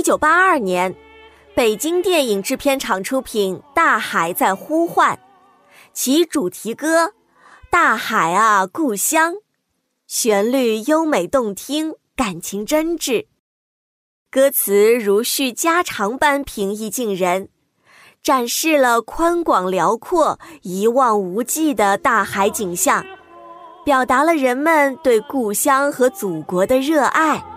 1982年，北京电影制片厂出品《大海在呼唤》，其主题歌《大海啊故乡》，旋律优美动听，感情真挚，歌词如叙家常般平易近人，展示了宽广辽阔、一望无际的大海景象，表达了人们对故乡和祖国的热爱。